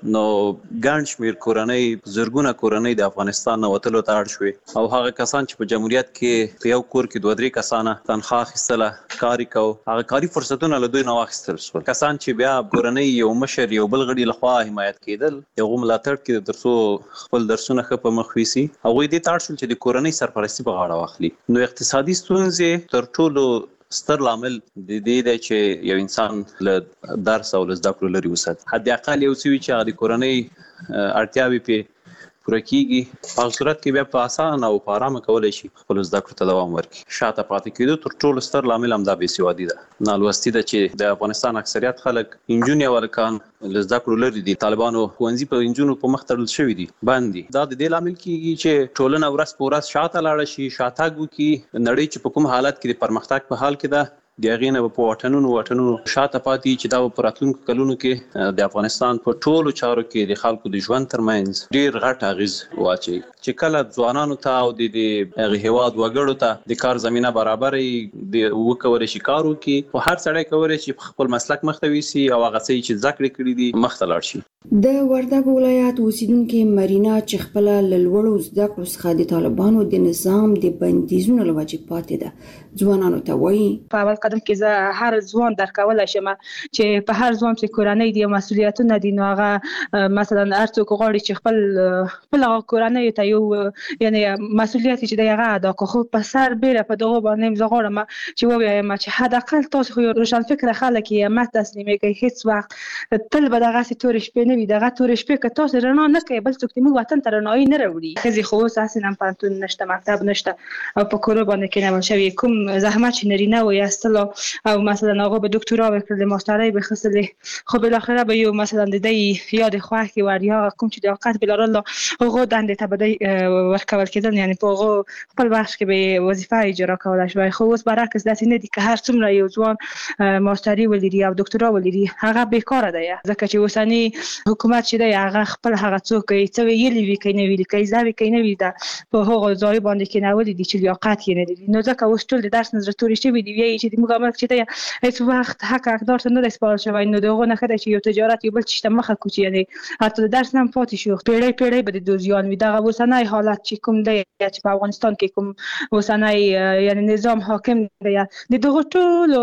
نو ګڼ شمېر کورنۍ زرګونه کورنۍ د افغانستان نه وتلو ته اړ شوې او هغه کسان چې په جمهوریت کې په یو کور کې 2-3 کسانه تنخواه اخیستله کار کو هغه کاري فرصتونه له دوی نه واخیستل شول. کسان چې بیا کورنۍ یو مشر یو بل غړي لخوا حمایت کېدل یو ملاتړ کې ترڅو خپل درسونه ښه په مخ ویسي هغوی دې ته اړ شول چې د کورنۍ سرپرستي په غاړه واخلي. نو اقتصادي ستونزې تر ټولو ستر لامل د دې دی چې یو انسان له درس او له زده کړو لرې وساتي. حد اقل یو څه وي چې هغه د کورنۍ اړتیاوې پرې پوره کېږي په هغه صورت کې بیا په اسانه او په ارامه کولی شي خپلو زده کړو ته دوام ورکړي. شاته پاتې کېدو تر ټولو ستر لامل همدا بېسوادي ده، نالوستي ده چې د افغانستان اکثریت خلک نجونې او هلکان له زده کړو لرې دي. طالبانو ښوونځي په نجونو په مخ تړل شوي دي، بند دي. دا د دې لامل کېږي چې ټولنه ورځ په ورځ شاته لاړه شي، شاتګ وکړي. نړۍ چې په کوم حالت کې د پرمختګ په حال کې ده د هغې نه په واټنونو شاته پاتې چې دا په راتلونکو کلونو کې د افغانستان په ټولو چارو کې د خلکو د ژوند ترمنځ ډېر غټ اغېز واچوي. چې کله ځوانانو ته او د هغې هېواد وګړو ته د کار زمینه برابرې وکولی شي کار وکړي، خو هر سړی کولی شي خپل مسلک مخ ته ویسي او هغه څه چې زده کړې کړي دي مخ ته لاړ شي. د وردګو ولایت اوسیدونکې مرینا چې خپله له لوړو زده کړو څخه د طالبانو د نظام د بندیزونو له وجې پاتې ده، ځوانانو ته وایي په اول قدم کې زه هر ځوان درکولی شم چې په هر ځوان چې کورنۍ دي مسؤلیتونه دي، نو هغه مثلا هر څوک غواړي چې خپل کورنۍ ته یو یعنی مسؤلیت چې دی هغه ادا کړي. خو په سر بیره په دغه باندې زه غواړم چې ووایم چې حداقل تاسو خو روشنفکره خلک یې مه تسلیمې کوئ، هېڅ وخت تل به دغسې تورې شپې نه وي. دغه تورې شپې که تاسو رڼا نه کوئ بل څوک د موږ وطن ته رڼایي نه راوړي. ښځې خو اوس اصلا پوهنتون نشته، مکتب نشته او په کورو باندې کېنول شوي. کوم زحمت چې نارینه و ایستلو او مثلا هغه به دکترا وکړل، ماسترۍ به خیستلې، خو بالاخره به یو مثلا د دې یاد خوښې وړ یا کوم چې د اوقات بلرله هغو دندې ته به دی ورکول کېدل، یعنی په هغو خپل وخت کې به وظیفه اجرا کولی شوی. خو اوس برعکس داسې نه دي که هر څومره یو ځوان ماستري ولري او دکترا ولري هغه بیکاره دی، ځکه چې اوسني حکومت چې دی هغه خپل هغه څوک څه ویلي وي که نه ویلي، که زده وي که نه وي، په هغو ځای باندې کېنولي دي چې لیاقت یې نه لري. نو ځکه اوس ټول د درس نه زړه تورې شوي دي، وایي چې د موږ ملک چې دی هېڅ وخت حق حقدار ته نه دی سپارل شوی. نو د هغو نه ښه دی چې یو تجارت یو بل چیز ته مخه کړو چې یعنې حتی د درس نه هم پاتې شو، پیړۍ به د دوزیان وي. دغه اوسنی حالت چې کوم دی چې په افغانستان کې کوم اوسنی یعنې نظام حاکم دی، د دغو ټولو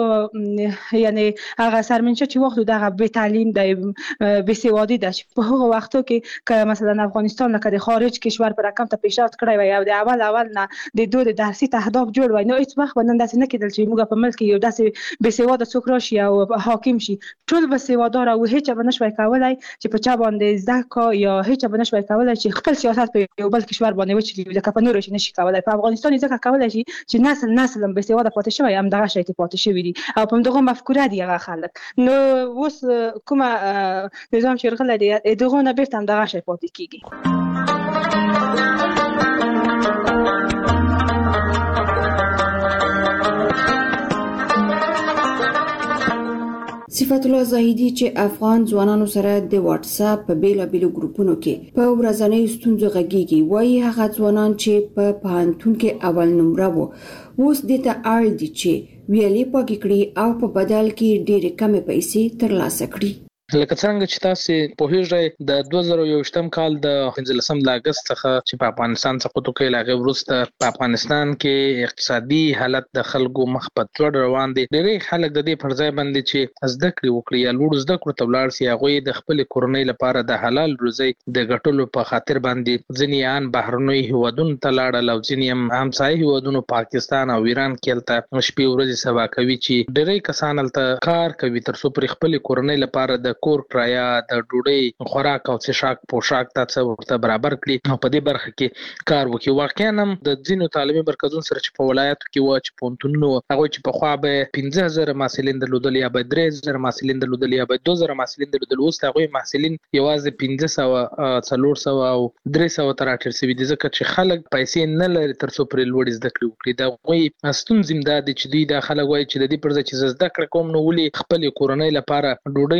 یعنې هغه سرمنشه چې واخلو دغه بې تعلیم دی، بېسوادي ده چې په هغو وختو کې که مثلا افغانستان لکه د خارج کشور په رقم ته پیشرفت کړی وی او د اول نه د دوی د درسي اهداف جوړ وی، نو هېڅ وخت به نن داسې نه کېدل چې موږ په ملک کې یو داسې بېسواده څوک راشي او حاکم شي. ټول به سوادار او هېچا به نشوی کولی چې په چا باندې زده کړه یا هېچا به نشوی کولی چې خپل سیاست په یو بل کشور باندې وچلي، لکه په نورو نشي کولی. په افغانستان یې ځکه کولی شي چې نسل هم بېسواده پاتې شوی، همدغه شی کې پاتې شوي دي او په همدغه مفکوره دي هغه خلک. نو اوس کومه نظام چې راغلی دی دغو نه بېرته همدغه شی پاتې کېږي. صفت الله زاهدي چې افغان ځوانانو سره د واتس اپ په بیلابیلو ګروپونو کې په ورځنیو ستونزو غږیږي، وایي هغه ځوانان چې په پوهنتون کې اول نمره وو اوس دې ته اړ دي چې ویلې پاکې کړي او په بدل کې ډېرې کمې پیسې ترلاسه کړي. لکه څنګه چې تاسو پوهیږئ د 2021 کال د 15 د اگست څخه چې په افغانستان څخه توکې لاغه وروسته په افغانستان کې اقتصادي حالت د خلکو مخ په ځوړ روان دي. ډېری خلک د دې پر ځای باندې چې زده کړې وکړي یا لوړ زده کړو ته ولاړ شي، هغوی د خپل کورنۍ لپاره د حلال روزي د ګټلو په خاطر باندې ځینې ان بهرنۍ هیوادونو ته لاړل او ځینې هم همسایه هیوادونو پاکستان او ایران کې هلته شپې ورځې سبا کوي چې ډېری کسان هلته کار کوي تر څو پر خپل کورنۍ لپاره د کور کرایه، د ډوډۍ خوراک او څښاک پوشاک ته څه ورته برابر کړي او په دې برخه کې کار وکړي. واقعا هم د ځینو تعلیمي مرکزونو سره چې په ولایاتو کې وو چې پوهنتونونه هغوی چې پخوا به 15,000 محصلین درلودل یا به 3,000 محصلین درلودل یا به 2,000 محصلین درلودل، اوس هغوی محصلین یوازې 500 400 او 300 ته راټیټ شوي دي، ځکه چې خلک پیسې نه لري تر څو پرې لوړې زده کړې وکړي. د هغوی ستونزې هم دا دي چې دوی دا خلک وایي چې د دې پر ځای چې زه زده کړه کوم نو ولې خپلې کورنۍ لپاره ډوډۍ نه پیدا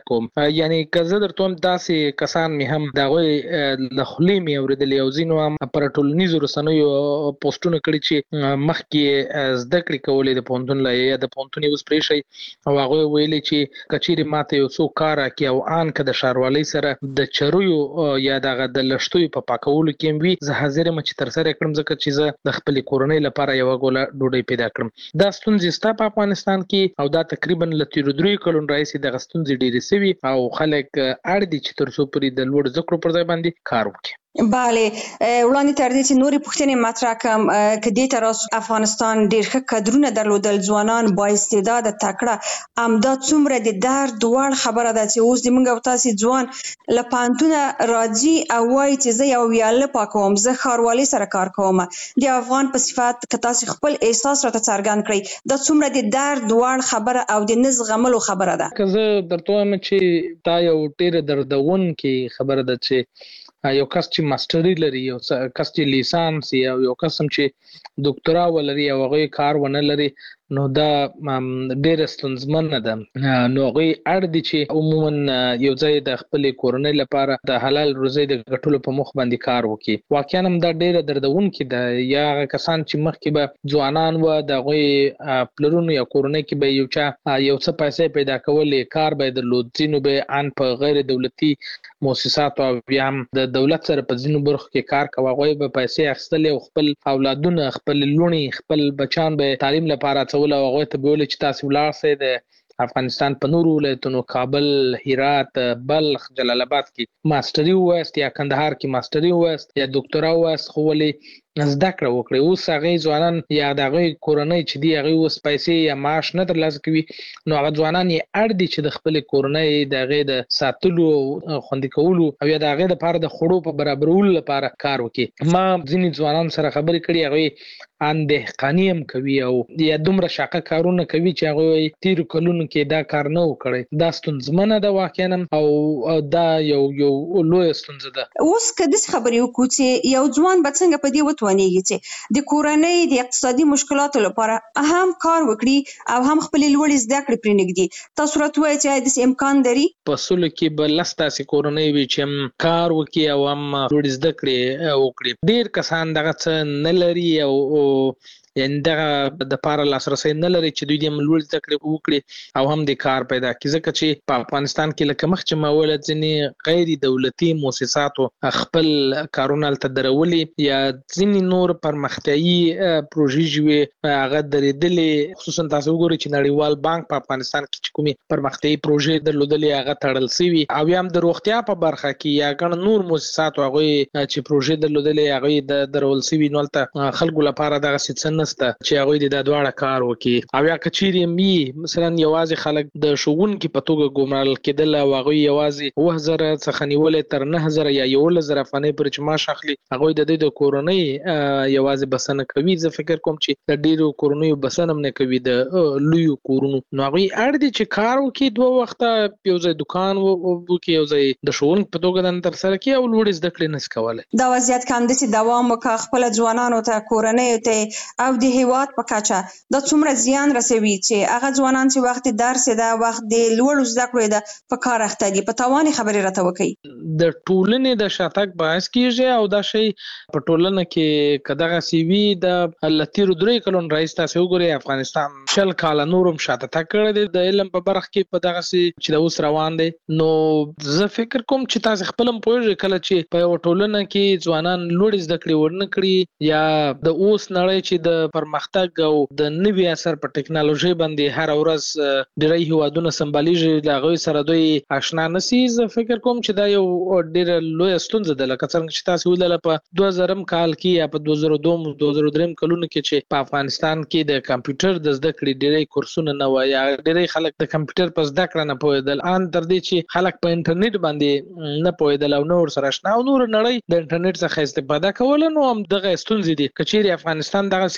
کوم. یعنی کزه درته داسې کسان می هم دغه د خلې می اوریدل او زینو هم پر ټولنیزو رسنیو پوسټونه کړی چې مخکې زده کړې کولې د پونتون لای یا د پونتون یو سپریشي او هغه ویلي چې کچېری ماته یو څو کار کوي او ان که د شاروالۍ سره د چروي یا دغه د لشتوي په پاکولو کې وي زه حاضر م چې تر سره کړم ځکه چې زه د خپل کورنۍ لپاره یو غوله ډوډۍ پیدا کړم. دا ستونزې ستا په افغانستان کې او دا تقریبا لتیر درې کلون راځي د ستونزې ډېرې سوي او خلک اړ دي چې تر څو پرې د لوړ ذکر پر ځای باندې کار وکړي. بله وړاندې تر دې چې نورې پوښتنې مطرح کړم که دې تر اوسه افغانستان ډېر ښه کادرونه درلودل ځوانان با استعداده تکړه همدا څومره د درد وړ خبره ده چې اوس د موږ او تاسې ځوان له پوهنتونه راځي او وایي چې زه یو ویاله پاکوم زه ښاروالۍ سره کار کوم د افغان په صفت که تاسې خپل احساس راته څرګند کړئ دا څومره د درد وړ خبره او د نه زغملو خبره ده. که زه درته وایم چې دا یو ډېره دردونکې خبره ده چې یو کس چې ماستري لري یو کس چې لیسانس یا یو کس چې ډاکټرا ولري او هغه کار ونه لري نو دا ډېر ستونزمنه ده. نو هغه اړ دي چې عموما یو ځای د خپل کورنۍ لپاره د حلال روزي د ګټلو په مخ باندې کار وکړي. واقعا هم دا ډېر دردونکې ده. یا کسان چې مخکې به ځوانان و د غوي پلرونو یا کورنۍ کې به یو څه پیسې پیدا کولې کار به درلود ځینو به ان په غیر دولتي مؤسسات او بیا هم د دولت سره په ځینو برخو کې کار کوي غوي به پیسې اخیستل او خپل اولادونه خپل لونی خپل بچان به تعلیم لپاره څول او هغه ته ویل چې تاسو ولاړ سئ د افغانستان په نورو ولایتونو کابل هرات بلخ جلال آباد کې ماستري وایست یا کندهار کې ماستري وایست یا ډاکټرا وایست خو ولې زده کړه وکړي. اوس هغه ځوانان یا دغه کورنۍ چې دی هغه اوس پیسې یا معاش نه ترلاسه کوي نو هغه ځوانان یې اړ دي چې د خپل کورنۍ دغه د ساتلو خوندي کولو او یا دغه لپاره د خړو په برابرولو لپاره کار وکړي. ما ځینې ځوانان سره خبرې کړې هغه ان دهقاني هم کوي او یا دومره شاقه کارونه کوي چې هغه تیر کلونو کې دا کار نه وکړي. دا ستونزمنه ده واقعا او دا یو لوی ستونزه ده. اوس که د خبرې وکړو چې یو ځوان به څنګه په دې وتوانیږي چې د کورنۍ د اقتصادي مشکلاتو لپاره هم کار وکړي او هم خپل لوړ زده کړې پرې نږدې تاسو راته وایئ چې د امکان لري په سولو کې به لستاسې کورنۍ وي چې هم کار وکړي او هم لوړ زده کړې وکړي. ډېر کسان دغه څه نه لري او یعنی دغه د پاره لاسرسي نه لري چې دوی د لوړ زده کړې وکړي او هم د کار پیدا کړي ځکه چې په افغانستان کې لکه مخ چې مولد ځینې غیر دولتي مؤسساتو خپل کارونه تل درولي یا ځینې نور پرمختیايي پروژې جوړې هغه درېدلې خصوصا تاسو وګورئ چې نړیوال بانک په افغانستان کې چې کومي پرمختیايي پروژې درلودلې هغه تړل شوی او هم د روغتیا په برخه کې یا ګڼ نور مؤسسات هغه چې پروژې درلودلې هغه د درول شوی نو ته خلکو لپاره دغه څه چې هغه د دواړه کار وکړي او یا کچيري می مثلا یوازې خلک د شوونکو په توګه ګمرال کېدل او هغه یوازې 2000 څخه نیولې تر 9000 یا 1000 افغانۍ پر چې معاش اخلي هغه د کورنۍ یوازې بسنه کوي. زه فکر کوم چې د ډیرو کورنۍ بسنه نه کوي د لوی کورونو نو هغه اړ دي چې کار وکړي دوه وخته یو ځای دکان وکړي یو ځای د شوونکو په توګه د تر سره کې او لوړ زده کړې نس کوله. دا وضعیت کم دي چې دوام وکړي خپل ځوانانو ته کورنۍ ته او د هیواد په کچه دا څومره زیان رسوي چې هغه ځوانان چې وخت درس ده وخت د لوړ زده کړې ده په کار اخته دي په تواني خبرې راته وکړي. د ټولنې د شاتګ باعث کیږي او دا شی په ټولنه کې کداغه سی وی د لتیر درې کلون رئیس تاسو وګورئ افغانستان شل کال نورم شاته تکړه دي د علم په برخه کې په دغه سي چې د اوس روان دي. نو زه فکر کوم چې تاسو خپل پوهیږئ کله چې په ټولنه کې ځوانان لوړ زده کړې ورنه کړی یا د اوس نړۍ چې د پرمختګ او د نوي اثر په ټکنالوژي باندې هر ورځ ډېری هیوادونه سمباليږي لاغوي سره دوی آشنا نشي. زه فکر کوم چې دا یو ډېر لوی ستونزه ده لکه څنګه چې تاسو ولله په 2000 کال کې یا په 2002 2003 کلونو کې چې په افغانستان کې د کمپیوټر د زده کړې ډېری کورسونه نه و یا ډېری خلک د کمپیوټر په زده کړه نه پوهېدل ان تر دې چې خلک په انټرنیټ باندې نه پوهېدل او نور سره آشنا او نور نړۍ د انټرنیټ څخه استفاده کول نو هم دغه ستونزې دي. کچېری افغانستان دغه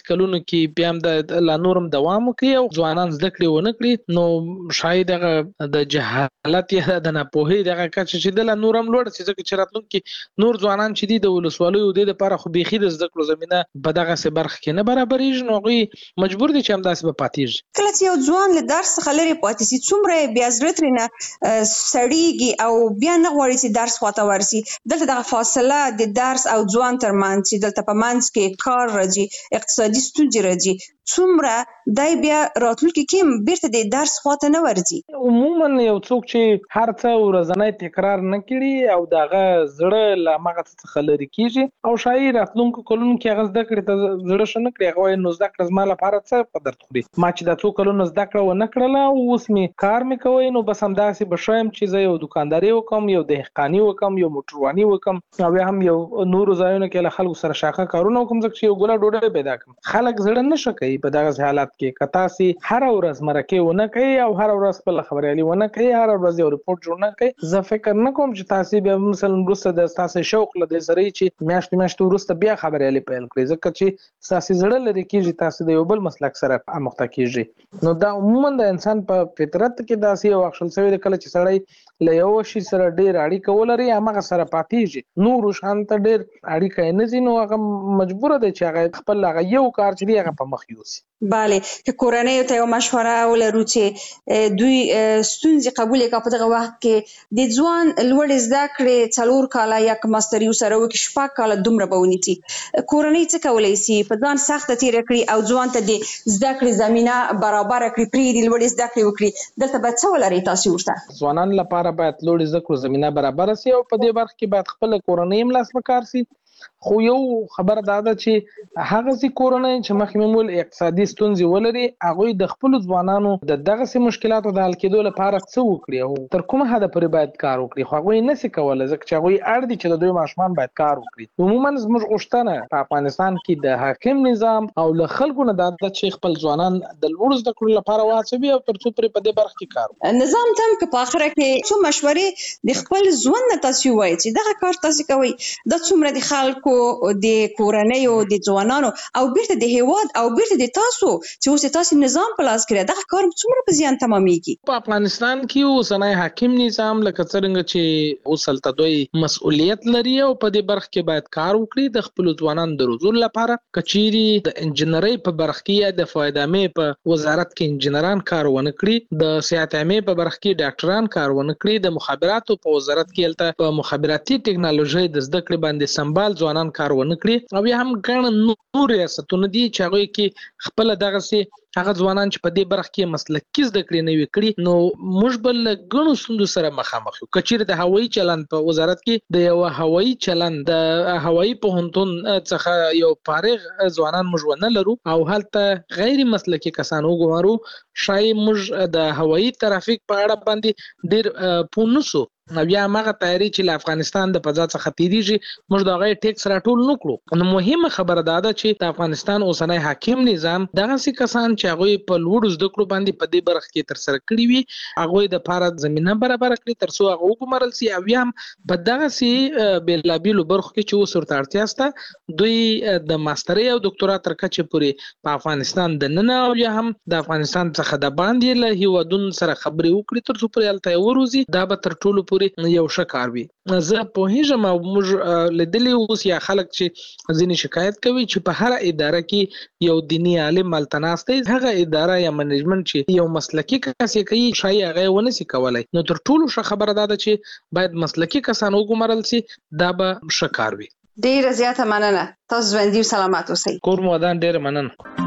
کلونو کې بیا هم د لا نورم دوام وکړي او ځوانان زده کړې ونه کړي نو شاید هغه د جهالت یا د ناپوهۍ دغه کچه چې د لا نورم لوړ شي ځکه چې راتلونکي نور ځوانان چې دي د ولسوالیو د لپاره خو بيخي د زده کړو زمينه په دغه څه برخه کې نه برابرېږي نو غوي مجبور دي چې هم داسې به پاتېږي. کله چې یو ځوان له درس څخه لري پاتې شي څومره بیا زړه ترېنه سړیږي او بیا نه غواړي چې درس خواته ورسي. دلته دغه فاصله د درس او ځوان ترمنځ چې دلته په منځ کې کار راځي اقتصادي ستونزې راځي څومره دای بیا راتلونکي کې بیرته د درس خواته نه ورځي. عموما یو څوک چې هر څه ورځنی تکرار نه کړي او دغه زړه لا مغه څخه لري کیږي او شاید راتلونکو کلونو کې هغه زده کړې ته زړه شنه کړي هغه نو زده کړه زما لپاره څه په درد خوري ما چې د څو کلونو زده کړه و نه کړله او اوس می کار می کوي نو بس همداسې بشایم چې زه یو دکانداري وکم یو دهقاني وکم یو موټرواني وکم او هم یو نور ځایونه کې له خلکو سره شاخه کارونه وکم ځکه چې یو ګله ډوډۍ پیدا کړم. خلک زړه نه شکي په دغه حالت کې کتاسي هر ورځ مرکه ونه کوي او هر ورځ په خبريالي ونه کوي هر ورځ یو ریپورت جوړ نه کوي. زه فکر نه کوم چې تاسو به مثلا روسه د تاسو شوق لدې سره چې میاشت ورسته بیا خبريالي پیل کړئ ځکه چې تاسو زړه لري کېږي تاسو د یو بل مسلک سره مخته کېږي نو دا عموما د انسان په فطرت کې داسې یو اخشل سوی کله چې سړی له یو شي سره ډیر اړیکه ولري هغه سره پاتېږي نور شانت ډیر اړیکه نه زینو هغه مجبور دی چې هغه خپل هغه یو کار چې هغه په مخ یوسي. بله که کورنۍ ته یو مشوره ولرو چې دوی ستونزې قبول کړي په دغه وخت کې د ځوان لوړ زده کړې 4 کاله یا ماستری سره وکړي 6 کاله دومره به ونیسي کورنۍ څه کولی شي په ځان سخت تیر کړي او ځوان ته د زده کړې زمينه برابر کړي پرې د لوړ زده کړې وکړي دلته به څه ولري تاسو ورته ځوانان لپاره باید لوړ زده کړو زمينه برابر شي او په دې برخه کې باید خپل کورنۍ ملاس وکړ شي خو یو خبر داده چې هغه سي کورنۍ چې مخکې مول اقتصادي ستونزې ولري هغه د خپل ځوانانو د دغه سي مشکلاتو د حل کېدو لپاره څه وکړي او تر کومه حد پورې باید کار وکړي خو هغه نه سي کولای ځکه چې هغه اړ دي چې د دوی ماشومان باید کار وکړي. عموما زموږ غوښتنه په افغانستان کې د حاکم نظام او له خلکو نه د چې خپل ځوانان د لوړ زده کړو لپاره واچوي او تر څو پورې په دې برخه کې کار نظام تم که په اخره کې څو مشورې د خپل ځوان نه تاسو وایي چې دغه کار تاسو کوي د څومره د خلکو د کورنۍ او د ځوانانو او بیرته د هیواد او بیرته د تاسو چې اوس تاسو نظام په لاس کې دغه کار څومره په زیان تمامېږي. په افغانستان کې اوسنۍ حاکم نظام لکه څنګه چې اوسلته دوی مسؤلیت لري او په دې برخه کې باید کار وکړي د خپل ځوانانو د روزلو لپاره کچيري د انجنیري په برخه کې یا د فایدامې په وزارت کې انجنیران کار ونه کړي د صحت عامه په برخه کې ډاکټران کار ونه کړي د مخابراتو په وزارت کې الته په مخابراتي ټکنالوژي د زده کړې باندې سمبال ځوانان کار ونه کړي او یا هم ګڼ نور ریاستونه دي چې هغه کې خپل دغه سي هغه ځوانان چې په دې برخه کې مسلکي زده کړې نه وکړي نو موږ بل ګڼو ستونزو سره مخامخ یو کچېر د هوایي چلند په وزارت کې د یو هوایي چلند د هوایي پوهنتون څخه یو فارغ ځوانان موږ ونه لرو او هلته غیر مسلکي کسان وګورو شاید موږ د هوایي ترافیک په اړه باندې ډېر پونسو بیا هغه تیاری چې له افغانستان د فضا څخه تیریږي موږ د غیر ټیکس راټول نکړو نو مهمه خبره ده چې د افغانستان اوسنۍ حاکم نظام دغه سي کسان چې هغه په لوړ زده کړو باندې په دې برخه کې تر سره کړی وي هغه د لپاره زمينه برابر کړی تر څو هغه وګمرل سي او هم په دغه سي بلابلو برخه کې چې وسورته اړتیا سته دوی د ماستري او ډاکټرا تر کچې پورې په افغانستان د نن او هم د افغانستان څخه د باندې له هیوادونو سره خبرې وکړي تر څو پورې الته وروزي دا به تر ټولو یو شکار وي. زه په هیڅ ما موږ لیدلی اوس یا خلک چې ځینې شکایت کوي چې په هر اداره کې یو دینی عالم ملتناسته هغه اداره یا منیجمنت چې یو مسلکی کس کوي شای هغه ونه سي کولای نو تر ټولو ښه خبره ده چې باید مسلکی کسان وګمرل سي دا به شکار وي. ډیره زیاته مننه تاسو ژوندۍ سلامات اوسئ. کور مو ودان ډیره مننه.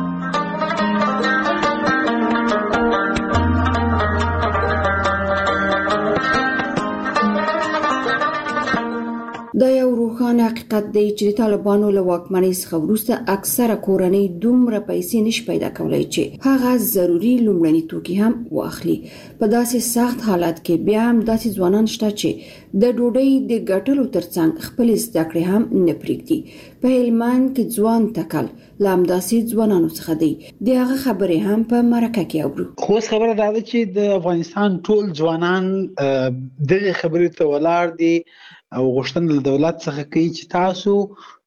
دا یو روښانه حقیقت دی چې طالبانو له واکمنۍ څخه وروسته اکثره کورنۍ دومره پیسې نشي پیدا کولای چې هغه ضروري لومړني توکي هم واخلي. په داسې سخت حالت کې بیا هم داسې ځوانان شته چې د ډوډۍ د ګټلو ترڅنګ خپل زده کړې هم نه پرېږدي. په هلمند کې ځوان تکل لام داسې ځوانانو څخه دی د هغه خبرې هم په مرکه کې اورو. خو خبره ده چې د افغانستان ټول ځوانان دغه خبرې ته ولاړ دي او غوښتنه له دولت څخه کوي چې تاسو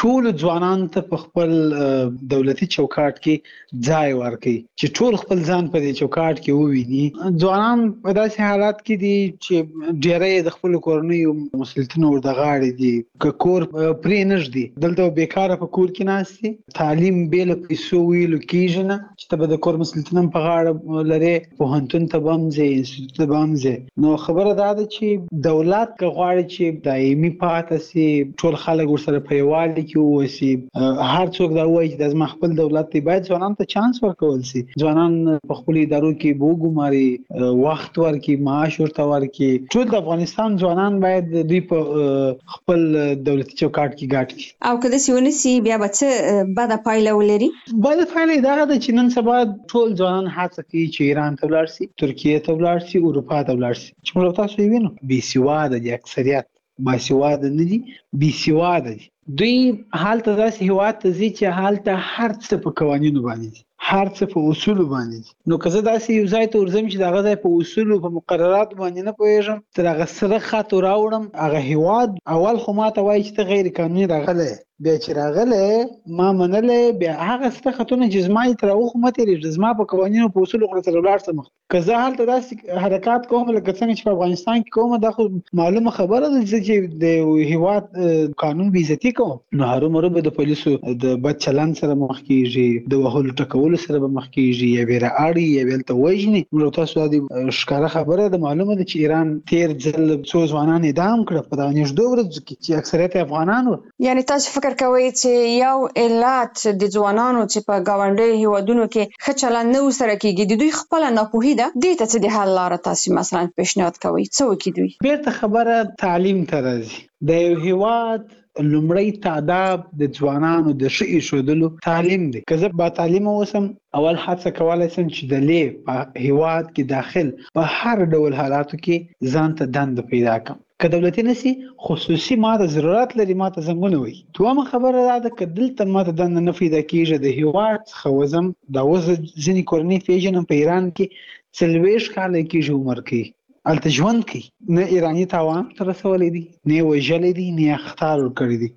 ټول ځوانان ته په خپل دولتي چوکاټ کې ځای ورکړي چې ټول خپل ځان په دې چوکاټ کې وویني. ځوانان په داسې حالات کې دي چې ډېری د خپل کورنیو مسؤلیتونو ورته غاړې دي، که کور پرې نږدي دلته بیکاره په کور کې ناست دي، تعلیم بې له پیسو ویلو کېږي نه چې ته به د کور مسؤلیتونه په غاړه لرې، پوهنتون ته به هم ځې، انسټیټوت ته به هم ځې. نو خبره دا ده چې دولت که غواړي چې دایمي پاتې سي، ټول خلک ورسره په یووالي کې واوسي، هر څوک دا وایي چې دا زما خپل دولت دی، باید ځوانانو ته چانس ورکول سي. ځوانان په خپلو ادارو کې به وګماري، وخت ورکړي، معاش ورته ورکړي. ټول د افغانستان ځوانان باید دوی په خپل دولتي چوکاټ کې ګډ کړي. او که داسې ونه سي بیا به څه بده پایله ولري؟ بده پایله یې دغه ده چې نن سبا ټول ځوانان هڅه کوي چې ایران ته ولاړ سي، ترکیې ته ولاړ سي، اروپا ته ولاړ سي، چې موږ تاسو یې وینو بېسواده دي، اکثریت باسواده نه دي، بېسواده دي. دوی هلته داسې هېواد ته ځي چې هلته هر څه په قوانینو باندې دي، هر څه په اصولو باندې دي. نو که زه داسې یو ځای ته ورځم چې د هغه ځای په اصولو په مقرراتو باندې نه پوهېږم، تر هغه سره خط راوړم، هغه هېواد اول خو ماته وایي چې ته غیر قانوني راغلی، بیا چې راغلی ما منلی، بیا هغه سره خطونه چې زما یې تر هغو خو مه تېرېږي، زما په قوانینو په اصولو خو سره ولاړ شه مخ. که زه هلته داسې حرکات کوم لکه څنګه چې په افغانستان کې کوم، دا خو معلومه خبره ده چې د هېواد قانون بېعزتي کوم، نو هرومرو به د پولیسو د بد چلند سره مخ کېږي، د وهلو ټکولو سره به مخ کېږي، یا به رااړي یا به هلته وژني. نو تاسو دا ښکاره خبره ده، معلومه ده چې ایران تېر ځل څو ځوانان اعدام کړه په دغه نږدې ورځو کې چې اکثریت افغانان وو. یعنې تاسو فکر کوئ چې یو علت د ځوانانو چې په ګاونډیو هېوادونو کې ښه چلند نه ورسره کېږي د دوی خپله ناپوهي ده؟ دې ته څه د حل لاره تاسو مثلا پیشنهاد کوئ؟ څه وکړي دوی؟ بیرته خبره تعلیم ته راځي. د یو هېواد لومړی تعداد د ځوانانو د ښه ایښودلو تعلیم دی. که زه با تعلیمه اوسم، اول هڅه کولی شم چې د لې په هېواد کې داخل په هر ډول حالاتو کې ځان ته دنده پیدا کړم. که دولتي نشي خصوصي ماته ضرورت لري ماته زنګونه وي. دویمه خبره دا ده که دلته ماته دنده نه پیدا کېږي د هېواد څخه وځم، دا اوس ځینې کورنۍ پېژنم په ایران کې 40 کاله کېږي عمر کوي، هلته ژوند کوي، نه ایراني تاوان ته رسولی دی، نه یې وژلی دی، نه یې اخطار ورکړی دی،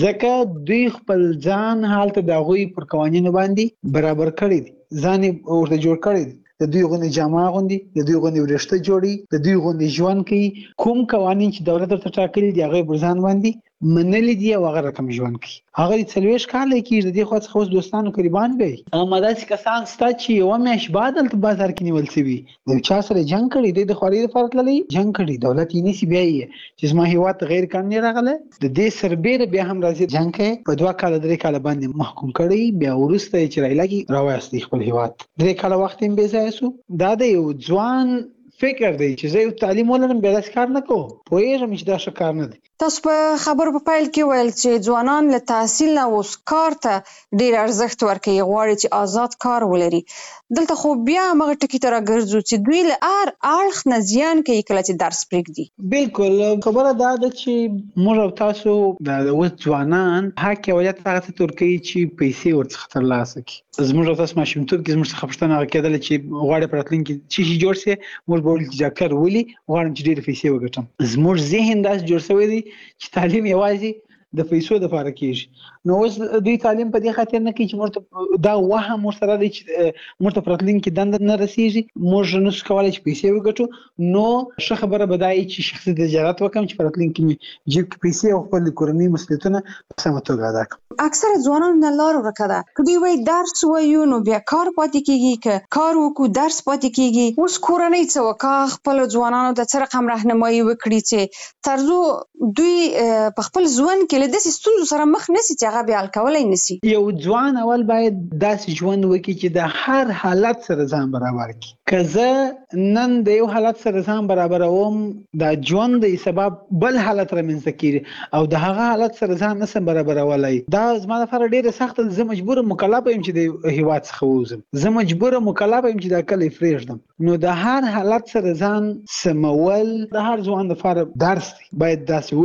ځکه دوی خپل ځان هلته د هغوی پر قوانینو باندې برابر کړی دی، ځان یې ورته جوړ کړی دی، د دوی غوندې جامه اغوندي، د دوی غوندې وریښته جوړي، د دوی غوندې ژوند کوي. کوم قوانین چې دولت ورته ټاکلي دي هغه یې پر ځان باندې منلي دي او هغه رقم ژوند کوي. هغه 40 کاله کېږي، د دې خوا څخه اوس دوستانو قریبان به وي. اما داسې کسان شته چې یوه میاشت بعد هلته بازار کې نیول شوي، د یو چا سره جنګ کړی دی، د خوارۍ دپاره تللی جنګ کړی، دولت یې نیسي، بیا یې چې زما هېواد ته غیر قانوني راغلی، د دې سربیره بیا هم راځي جنګ کوي، په 2 کاله 3 کاله باندې محکوم کړی، بیا وروسته یې چې رایلګي راوایستی خپل هېواد. 3 کاله وخت یې بې ځایه سو. دا د یو ځوان فکر دی چې زه یو تعلیم ولرم بیا داسې کار نه کوم، پوهېږم چې دا ښه کار نه دی. تاسو په خبرو په پیل کې ویل چې ځوانان له تحصیل نه اوس کار ته ډېر ارزښت ورکوي، غواړي چې آزاد کار ولري. دلته خو بیا همغه ټکي ته راګرځو چې دوی له هر اړخ نه زیان کوي کله چې درس پرېږدي. بالکل خبره دا ده چې موږ او تاسو د اوس ځوانان حق اولت هغه ته ورکوي چې پیسې ورڅخه ترلاسه کړي. زموږ او تاسو ماشومتوب کې زموږ څخه پوښتنه هغه کېدله چې غواړې په راتلونکي کې څه شي جوړ سي، موږ به ویل چې ډاکټر ولي غواړم چې ډېرې پیسې وګټم. زموږ ذهن داسې جوړ شوی دی چې تعلیم یوازې د پیسو دپاره کېږي. نو اوس دوی تعلیم په دې خاطر نه کوي چې موږ ته دا وهم ورسره دی چې موږ ته په راتلونکي کې دنده نه رسېږي، موږ نشو کولی چې پیسې وګټو. نو ښه خبره به دا وي چې شخصي تجارت وکړم چې په راتلونکي کې مې جیب کې پیسې او خپل کورنۍ مسؤلیتونه په سمه توګه ادا کړم. اکثره ځوانانو نه لار ورکه ده. که دوی وایي درس ووایو نو بیا کار پاتې کېږي، که کار وکړو درس پاتې کېږي. اوس کورنۍ څه وکړه خپلو ځوانانو ته څه رقم راهنمایي وکړي چې تر څو دوی په خپل ژوند کې له داسې ستونزو سره مخ نه سي چې هغه بیا حل کولی نه سي. یو ځوان اول باید داسې ژوند وکړي چې د هر حالت سره ځان برابر کړي. که زه نن د یو حالت سره ځان برابروم، دا ژوند د سبب بل حالت رامنځته کېږي او د هغه حالت سره ځان نشم برابرولی. دا زما لپاره ډېره سخته ده. زه مجبوره مکلفه یم چې د هېواد څخه ووځم، زه مجبوره مکلفه یم چې دا کلی پرېږدم. نو د هر حالت سره ځان سمول د هر ځوان لپاره درس دی، باید داسې وکړي.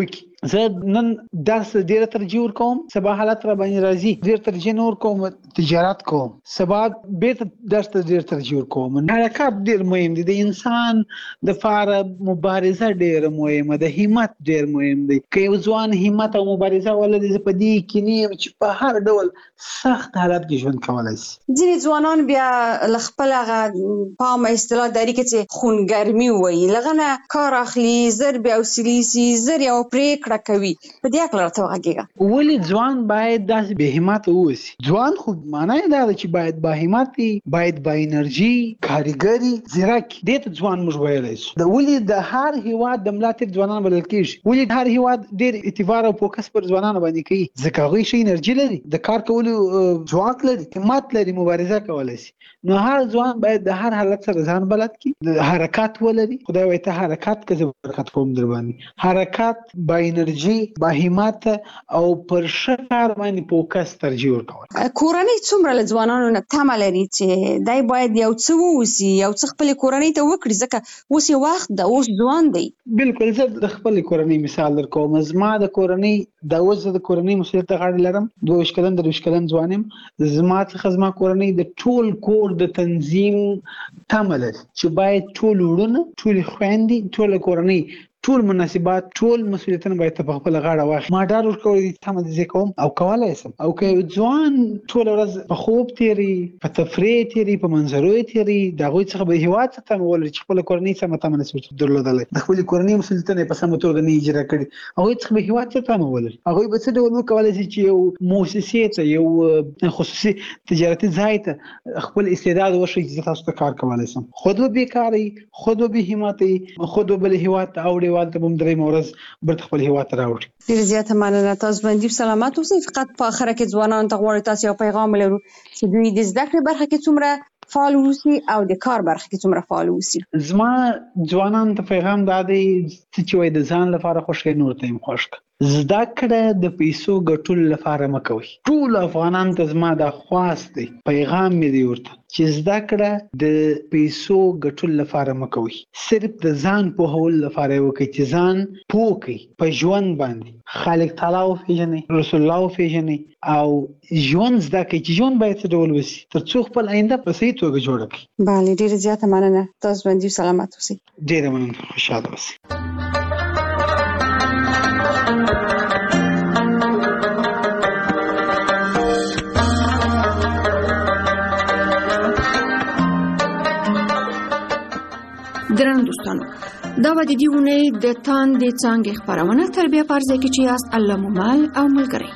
زه نن درس ډیر ترجیح ورکوم، سبا حالت را باندې راځي ډیر ترجیح نور کوم، تجارت کوم، سبا بیرته درس ته ډیر ترجیح ورکوم. حرکت ډیر مهم دی، د انسان د فاره مبارزه ډیر مهمه ده، همت ډیر مهم دی. که یو ځوان همت او مبارزه ولري په دې کې نیم چې په هر ډول سخت حالت کې ژوند کولای شي. ځینې ځوانان بیا خپل هغه پام اصطلاح داری کې چې خونګرمي وایي لغنه کار اخلي زر بیا وسلیسي زر یو پریکړه کوي. په دې اړه راته وغږیږه. ولی ځوان باید داسې به همت اوسي؟ ځوان خو معنی دا ده چې باید با همت، باید با انرژي، کاریګری، ځیرک. دې ته ځوان موږ ویلی شو. د ولی د هر هیواد د ملا تیر ځوانان بلل کېږي. ولی هر هیواد ډېر اعتبار او فوکس پر ځوانانو باندې کوي، ځکه هغوی ښه انرژي لري، د کار کولو ځواک لري، همت لري، مبارزه کولی شي. نو هر ځوان باید د هر حالت سره ځان بلد کړي، د حرکت ولري. خدای وایي ته حرکت که زه برکت کوم در باندې. حرکت با انرژي، با همت او پر ښه کار باندې فوکس ترجیح ورکول. کورنۍ څومره له ځوانانو نه تمه لري چې دای باید یو څه ووسي، یو څه خپلې کورنۍ ته وکړي، ځکه اوس یې وخت ده، اوس ځوان دی. بالکل. زه د خپلې کورنۍ مثال در کوم. زما د کورنۍ د اوس د کورنۍ مسؤلیت ته غاړه لرم. 22 کلن 23 کلن ځوان یم. زما څخه زما کورنۍ د ټول کور د تنظیم تمه لري چې باید ټول وروڼه، ټولې خویندې، ټوله کورنۍ، ټول مناسبات، ټول مسؤلیتونه باید په خپل غاړه واخلي. ما ډاډ ورکولی دی تمه دې زه کوم او کولی شم. او که یو ځوان ټوله ورځ په خوب تېري، په تفریح تېري، په منظرو یې تېري، د هغوی څخه به هېواد ته تمه ولري چې خپله کورنۍ سمه تمه نشي درلودلی، د خپلې کورنۍ مسؤلیتونه یې په سمه توګه نه اجرا کړي، هغوی څخه به هېواد ته تمه ولري. هغوی به څه ډول وکولی شي چې یو مؤسسې ته، یو خصوصي تجارتي ځای ته خپل استعداد وښیي چې زه تاسو ته کار کولی شم. خود به بېکاره وي، خود به بېهمته وي، خود به بل هېواد ته اوړي، والته به هم درېیمه ورځ برته خپل هېواد ته راوړي. ډېره زیاته مننه. تاسو باندې سلامت اوسئ. فقط په اخره کې ځوانانو ته غواړو تاسو یو پیغام ولرو چې دوی د زده کړې برخه کې څومره فعال اوسي او د کار برخه کې څومره فعال اوسي. زما ځوانانو ته پیغام دا دی چې وایي د ځان لپاره خوښ کړئ، نور ته هم خوښ کړه. زده کړه د پیسو ګټلو لپاره مه کوئ. ټول افغانانو ته زما دا خواست دی، پیغام مې دی ورته چې زده کړه د پیسو ګټلو لپاره مه کوئ. صرف د ځان پوهولو لپاره یې وکړئ چې ځان پوه کړئ په ژوند باندې، خالق تعالی وپېژنئ، رسول الله وپېژنئ او ژوند زده کړئ چې ژوند باید څه ډول وشي تر څو خپل آینده په صحیح توګه جوړه کړئ. بله، ډېره زیاته مننه. تاسو باندې سلامت اوسئ. ډېره مننه. خوشحاله اوسئ. درنو دوستانو، دا به د دې اونۍ د تاندې څانګې خپرونه تر بیا په ارزه کې چې یاست الله مو مل او ملګری.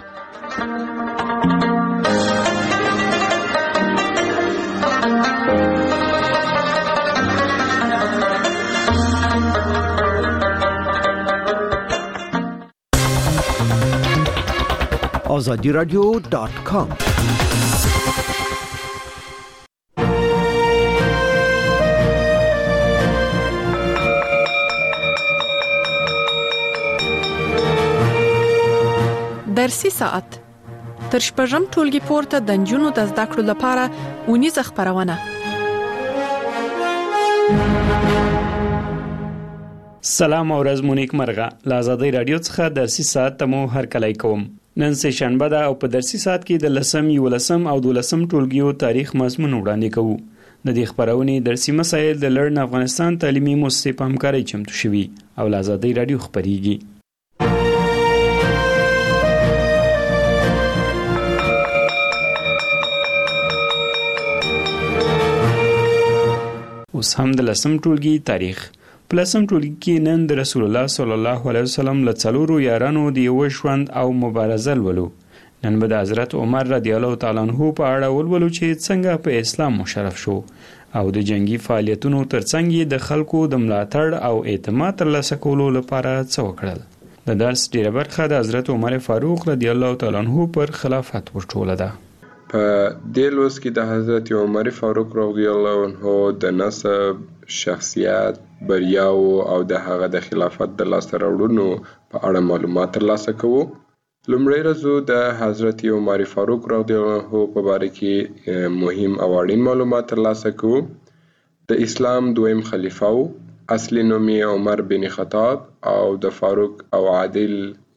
azadiradio.com درسي ساعت تر شپږم ټولګي پورته د نجونو د زده کړو لپاره اونیزه خپرونه. سلام او ورځ مو نیک مرغه. له آزادۍ رادیو څخه درسي ساعت ته مو هرکلی کوم. نن سه شنبه ده او په درسي ساعت کې د 10م، 11م او 12م ټولګیو تاریخ مضمون وړاندې کوو. د دې خبرونې درسي مسایل د لرن افغانستان تعلیمي مؤسسې په همکارۍ چمتو شوي او له آزادۍ رادیو خبريږي. اوس هم د 10م ټولګي تاریخ. په 10م ټولګي کې نن د رسول الله صلی الله علیه وسلم له څلورو یارانو د یو ژوند او مبارزه ولولو. نن به د حضرت عمر رضی الله تعالی عنہ په اړه ولولو چې څنګه په اسلام مشرف شو او د جنگي فعالیتونو ترڅنګ د خلکو د ملاتړ او اعتماد ترلاسه کولو لپاره څه وکړل. د درس ډیره برخه د حضرت عمر فاروق رضی الله تعالی عنہ پر خلافت ورټوله ده. په دې لوست کې د حضرت عمر فاروق رضی الله عنه د نسب، شخصیت، بریاو او د هغه د خلافت د لاسته راوړنو په اړه معلومات ترلاسه کوو. لومړی راځو د حضرت عمر فاروق رضی الله عنه په باره کې مهم او اړین معلومات ترلاسه کوو. د اسلام دویم خلیفه و. اصلي نوم یې عمر بن خطاب او د فاروق او عادل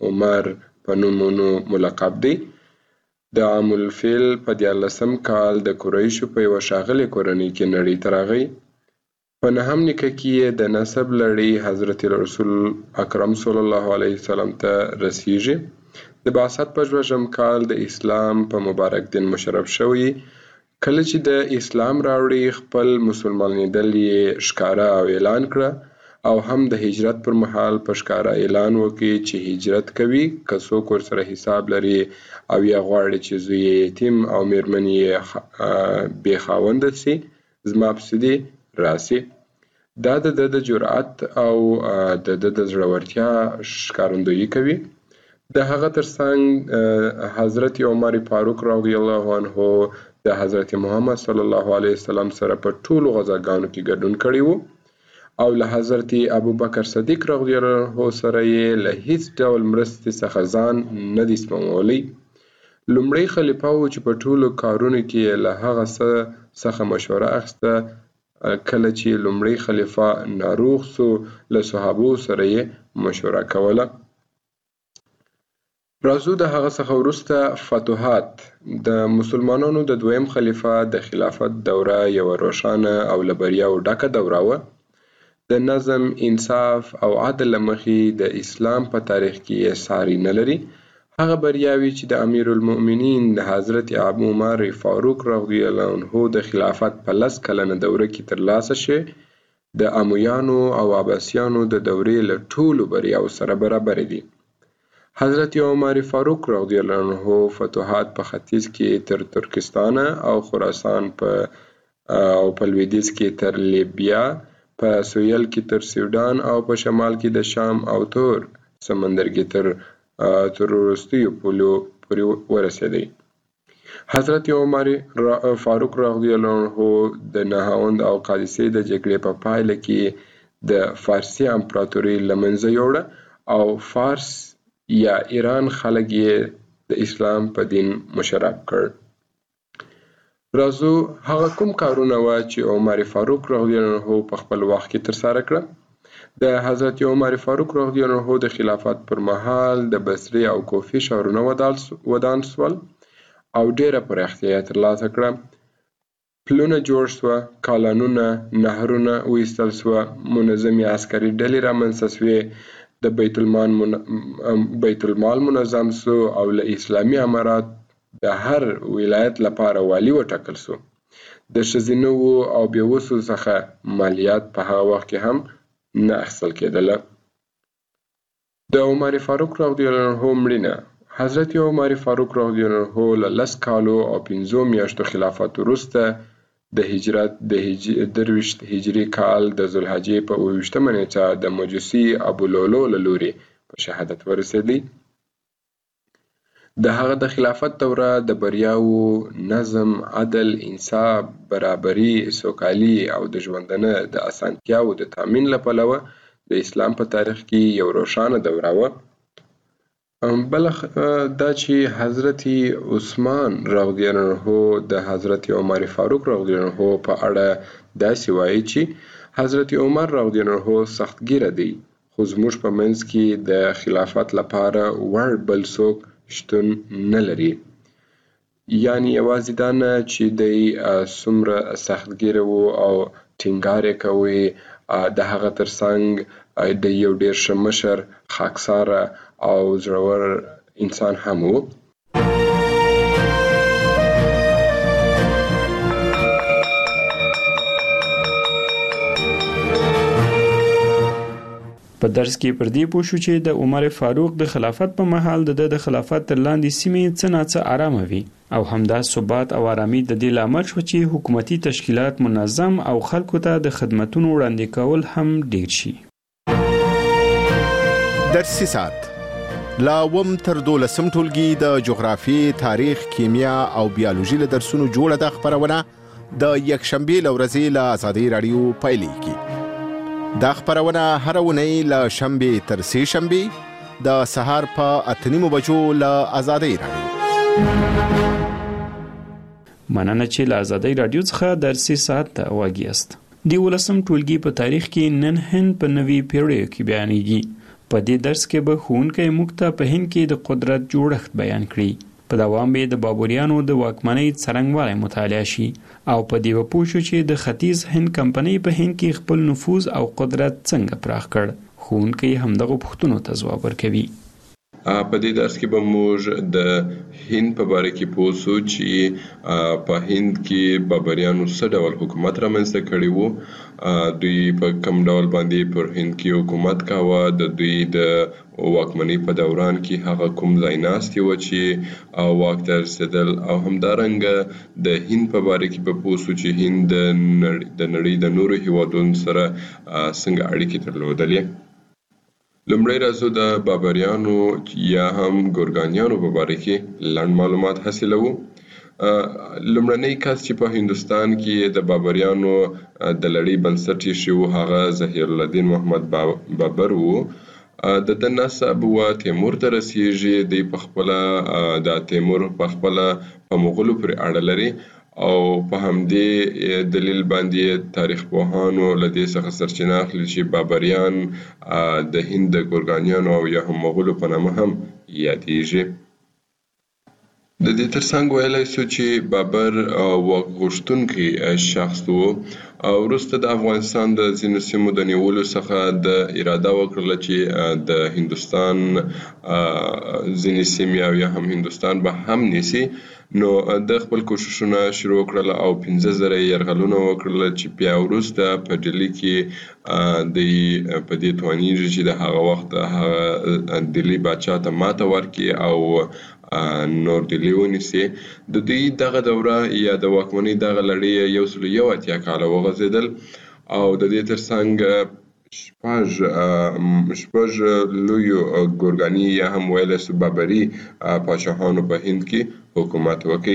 عمر په نومونو ملقب دی. د عام الفیل په 14 کال د قریشو په یوه ښاغلې کورنۍ کې نړۍ ته راغی. په 9 نیکه کې یې د نسب لړۍ حضرت رسول اکرم صلی الله علیه وسلم ته رسیږي. د بعثت په 2 کال د اسلام په مبارک دین مشرف شوی. کله چې د اسلام راوړي خپل مسلمانېدل یې ښکاره او اعلان کړه او هم د هجرت پر مهال په ښکاره اعلان وکړي چې هجرت کوي که څوک ورسره حساب لري او یا غواړي چې زوی یې یتیم او میرمن یې بې خاونده سي زما پسې دې راسي. دا د جرأت او د زړورتیا ښکارندویي کوي. د هغه ترڅنګ حضرت عمر فاروق رضی الله عنه د حضرت محمد صلی الله علیه وسلم سره په ټولو غزاګانو کې ګډون کړی وو او له حضرت ابوبکر صدیق رضی الله عنه سره یې له هیڅ ډول مرستې څخه ځان نه دی سپمولی. لومړی خلیفه و چې په ټولو کارونو کې له هغه څخه مشوره اخیسته. کله چې لومړی خلیفه ناروغ سو له صحابو سره یې مشوره کوله. راځو د هغه څخه وروسته فتوحات. د مسلمانانو د دویم خلیفه د خلافت دوره یوه روښانه او له بریاو ډکه دوره وه. د نظم، انصاف او عدل له مخې د اسلام په تاریخ کې یې ساری نه لري. هغه بریاوې چې د امیر المؤمنین د حضرت ابو عمر فاروق رضی الله عنه د خلافت په 10 کلنه دوره کې ترلاسه شوې د امویانو او عباسیانو د دورې له ټولو بریاو سره برابر دي. حضرت عمر فاروق رضی الله عنه فتوحات په ختیځ کې تر ترکستان او خراسان او په لویدیځ کې تر لیبیا، په سویل کې تر سوډان او په شمال کې د شام او تور سمندر کې تر وروستیو پولو پورې ورسېدی. حضرت عمر فاروق رضی الله عنه د نهاوند او قادسیې د جګړې په پایله کې د فارسي امپراتورۍ له منځه یوړه او فارس یا ایران خلک یې د اسلام په دین مشرف کړ. راځو هغه کوم کارونه وه چې عمر فاروق رضی الله عنه په خپل وخت کې ترسره کړه. د حضرت عمر فاروق رضی الله عنه د خلافت پر مهال د بصرې او کوفې ښارونه ودان سول او ډیره پراختیا یې ترلاسه کړه. پلونه جوړ سوه، کالانونه، نهرونه وایستل سوه، منظمې عسکري ډلې رامنځته سوې، د بیت المال منظم سو او له اسلامي امارات د هر ولایت لپاره والی وټاکل سو. د ښځینه او بېوسو څخه مالیات په هغه وخت کې هم نه اخیستل کېدله. د عمر فاروق رضی الله عنه مړینه. حضرت عمر فاروق رضی الله عنه له 10 کالو او 5 میاشتو خلافت وروسته د هجرت د 23 هجري کال د ذوالحجې په 28مه نیټه د مجوسي ابو لولو له لوري په شهادت ورسېدی. د هغه د خلافت دوره د بریاو، نظم، عدل، انصاف، برابري، سوکالي او د ژوندانه د اسانتیاو د تامین له پلوه د اسلام په تاریخ کې یو روښانه دوره وه. بل دا چې حضرت عثمان رضی الله عنه د حضرت عمر فاروق رضی الله عنه په اړه داسې وایي چې حضرت عمر رضی الله عنه سختګیره دی خو زموږ په منځ کې د خلافت لپاره وړ بل څوک شتون نه لري. یعنی یوازې دا نه چې دی څومره سختګیره و او ټینګار یې کوي، د هغه ترڅنګ د یو ډیر ښه مشر، خاکساره او زړور انسان هم و. په درس کې پر دې پوه شو چې د عمر فاروق د خلافت په مهال د خلافت تر لاندې سیمې څه ناڅه آرامه وي او همدا ثبات او آرامي د دې لامل شو چې حکومتي تشکیلات منظم او خلکو ته د خدمتونو وړاندې کول هم ډیر شي. درسي ساعت لا وم تر 12 ټولګي د جغرافي، تاریخ، کیمیا او بیولوژي له درسونو جوړه د خبرونه د یکشنبه لورځي له آزادۍ رادیو پایلیږي. دا خبرونه هر ونی له شنبه تر سه شنبه د سهار په 8:30 بجو له آزادۍ رادیو. مننه چې له آزادۍ رادیو څخه درسي ساعت ته واګیاست. دی 12 ټولګي په تاریخ کې نن هند په نوي پیړیو کې بیانېږي. په دې درس کې به ښوونکی موږ ته په هند کې د قدرت جوړښت بیان کړي. په دوام به د بابریانو د واکمنۍ څرنګوالی مطالعه شي او په دې به پوه شو چې د ختیځ هند کمپنۍ په هند کې خپل نفوذ او قدرت څنګه پراخ کړ. ښوونکی همدغه پوښتنو ته ځواب ورکوي. په دې درس کې به موږ د هند په باره کې پوه شو چې په هند کې بابریانو څه ډول حکومت رامنځته کړی وو، دوی په کوم ډول باندې پر هند کې حکومت کاوه، د دوی د واکمنۍ په دوران کې هغه کوم ځای ناستې وه چې واک ته رسېدل، او همدارنګه د هند په باره کې به پوه شو چې هند د نړۍ د نورو هیوادونو سره څنګه اړیکې درلودلې. لومړی راځو د بابریانو یا هم ګورګانیانو په باره کې لنډ معلومات حاصلوو. لومړنی کس چې په هندوستان کې د بابریانو د لړۍ بنسټ ایښی و هغه ظهیرالدین محمد بابر و. د ده نسب و تیمور ته رسیږي. دی پخپله د تیمور پخپله په مغولو پورې اړه لري او په همدې دلیل باندې تاریخ پوهانو له دې څخه سرچینه اخلي چې بابریان د هند د ګورګانیانو او یا هم مغولو په نامه هم یادیږي. د دې ترڅنګ ویلی سو چې بابر واک غوښتونکی شخص و. وروسته د افغانستان د ځینو سیمو د نیولو څخه د اراده وکړله چې د هندوستان ځینې سیمې او یا هم هندوستان به هم نیسي. نو د خپل کوششونه شروع کړل او 15,000 یرغلونه وکړل چې بیا وروسته په ډیلي کې د په دې توانیږي چې د هغه وخت هغه ډیلي باچا ته ماته ورکړي او نور ډیلي ونیسي. د دوی دغه دوره یا د واکمنۍ دغه لړۍ 181 کاله وغځېدل او د دې ترڅنګ شپږ لویو ګورګاني یا هم ویلی سو بابري پاچاهانو په هند کې حکومت وکړي.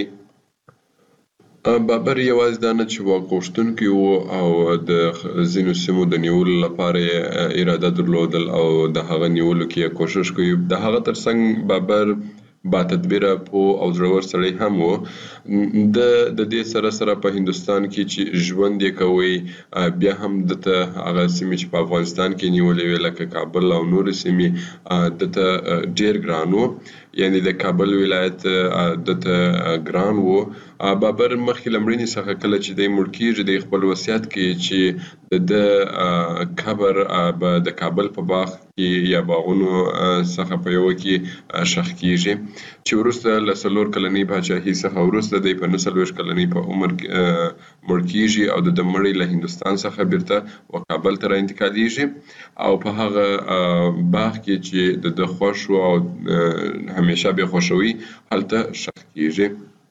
بابر یوازې دا نه چې واک غوښتونکی و او د ځینو سیمو د نیولو لپاره یې اراده درلودل او د هغه نیولو کې یې کوشش کوي. د هغه ترڅنګ بابر با تدبیره پوه او زړور سړی هم و. د دې سره سره په هندوستان کې چې ژوند یې کوي بیا هم دته هغه سیمې چې په افغانستان کې نیولې وې لکه کابل او نورې سیمې دته ډېر ګران و، یعنی د کابل ولایت دته ګران و. بابر مخکې له مړینې څخه کله چې دی مړ کېږي دی خپل وصیت کوي چې د قبر به د کابل په باغ کې یا باغونو څخه په یوه کې ښخ کېږي چې وروسته له 4 کلنۍ پاچاهۍ څخه وروسته دی په 29 کلنۍ په عمر مړ کېږي او د مړی له هندوستان څخه بیرته کابل ته راانتقالېږي او په هغه باغ کې چې د ده خوښ و او همیشه به خوښوي هلته ښخ کېږي.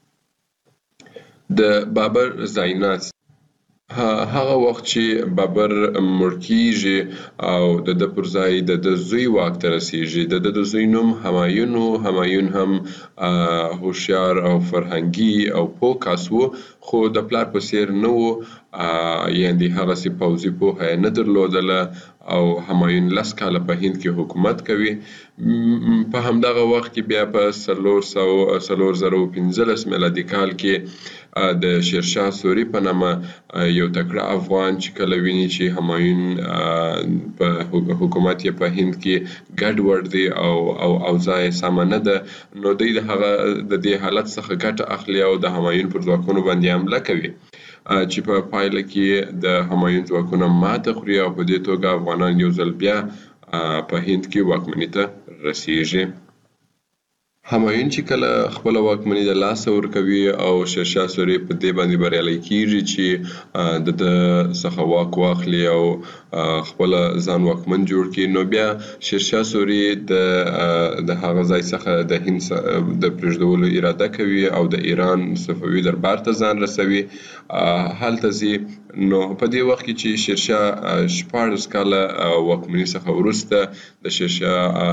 د بابر ځایناست هغه وخت چې بابر مړ کېږي او د ده پر ځای د ده زوی واک ته رسېږي. د ده د زوی نوم همایون و. همایون هم هوښیار او فرهنګي او پوه کس و خو د پلار په څېر نه و، یعنې هغسې پوځي پوهه یې نه درلودله او همایون 10 کاله په هند کې حکومت کوي. په همدغه وخت کې بیا په 415 میلادي کال کې د شیرشاه سوري په نامه یو تکړه افغان چې کله ویني چې همایون په حکومت یې په هند کې ګډوډ دی او اوضاع یې سمه نه ده، نو دوی د هغه د دې حالت څخه ګټه اخلي او د همایون پر ځواکونو باندې حمله کوي چې په پایله کې د همایون ځواکونه ماته خوري او په دې توګه افغانان یو ځل بیا په هند کې واکمنۍ ته رسیږي. همایون چې کله خپل واکمنۍ د لاسه ورکوي او شیرشاه سوري په دې باندې بریالی کیږي چې د څخه واک واخلي او خپل ځان واکمن جوړ کړي، نو بیا شیرشاه سوري د هغه ځای څخه د هند د پرېږدولو اراده کوي او د ایران صفوي دربار ته ځان رسوي. هلته ځي. نو په دې وخت کې چې شیرشاه 14 کاله واکمنۍ څخه وروسته د شیرشاه